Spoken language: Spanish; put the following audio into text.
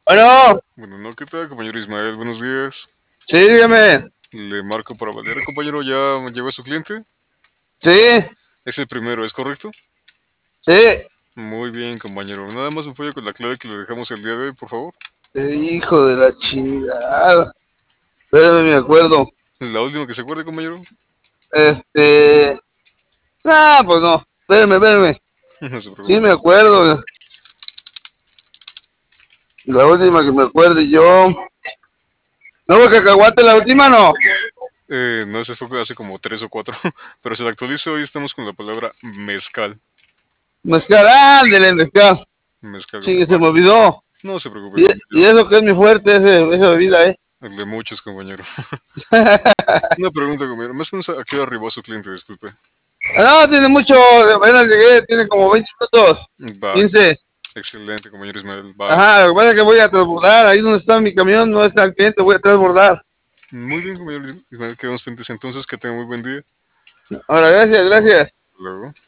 Bueno, Bueno, no, ¿qué tal, compañero Ismael? Buenos días. sí, dígame. Le marco para validar, compañero, ¿ya llegó su cliente? Sí, Es el primero, ¿es correcto? sí. Muy bien, compañero. Nada más me apoyo con la clave que le dejamos el día de hoy, por favor. Hijo de la chingada. Espérame, me acuerdo. La última que se acuerde, compañero. Este. Ah, pues no. Espérame. No se Sí, preocupe. me acuerdo. La última que me acuerde yo. No, fue cacahuate, la última no. No, ese fue hace como 3 o 4, pero se la actualizo. Hoy estamos con la palabra mezcal. Mezcal, ándele, mezcal. Mezcal, Sí, se compañero. me olvidó. No se preocupe, Y compañero. eso que es mi fuerte, esa bebida, El de muchos, compañero. Una pregunta, compañero. Más o menos, ¿a qué hora arribó su cliente? Disculpe. No, tiene mucho. Apenas llegué, tiene como 20 minutos. Va, 15. excelente, compañero Ismael. Va. Ajá, lo que pasa es que voy a transbordar. Ahí donde está mi camión, no está el cliente, voy a transbordar. Muy bien, compañero Ismael. Quedamos pendientes entonces. Que tenga muy buen día. Ahora, gracias. Luego.